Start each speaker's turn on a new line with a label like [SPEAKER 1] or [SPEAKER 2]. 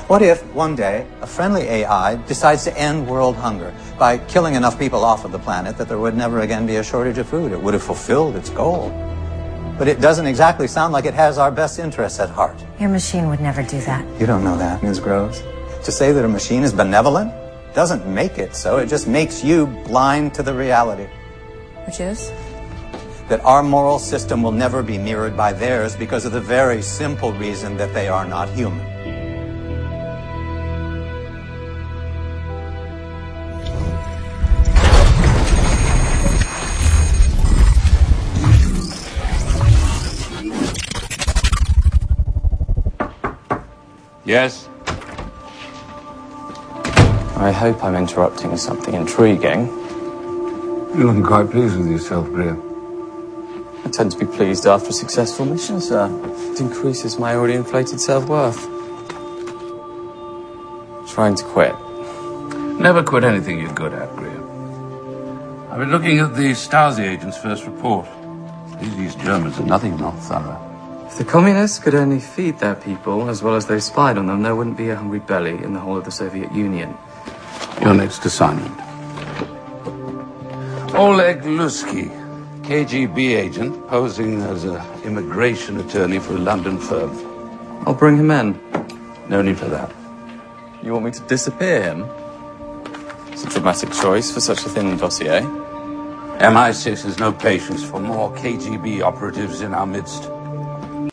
[SPEAKER 1] What if, one day, a friendly AI decides to end world hunger by killing enough people off of the planet that there would never again be a shortage of food? It would have fulfilled its goal. But it doesn't exactly sound like it has our best interests at heart.
[SPEAKER 2] Your machine would never do that.
[SPEAKER 1] You don't know that, Ms. Groves. To say that a machine is benevolent doesn't make it so. It just makes you blind to the reality.
[SPEAKER 2] Which is?
[SPEAKER 1] That our moral system will never be mirrored by theirs because of the very simple reason that they are not human.
[SPEAKER 3] Yes?
[SPEAKER 4] I hope I'm interrupting something intriguing.
[SPEAKER 3] You're looking quite pleased with yourself, Greer.
[SPEAKER 4] I tend to be pleased after a successful mission, sir. It increases my already inflated self-worth. Trying to quit.
[SPEAKER 3] Never quit anything you're good at, Greer. I've been looking at the Stasi agent's first report. These Germans are nothing not thorough.
[SPEAKER 4] If the communists could only feed their people as well as they spied on them, there wouldn't be a hungry belly in the whole of the Soviet Union.
[SPEAKER 3] Your next assignment. Oleg Lusky, KGB agent, posing as an immigration attorney for a London firm.
[SPEAKER 4] I'll bring him in.
[SPEAKER 3] No need for that.
[SPEAKER 4] You want me to disappear him? It's a dramatic choice for such a thin dossier.
[SPEAKER 3] MI6 has no patience for more KGB operatives in our midst.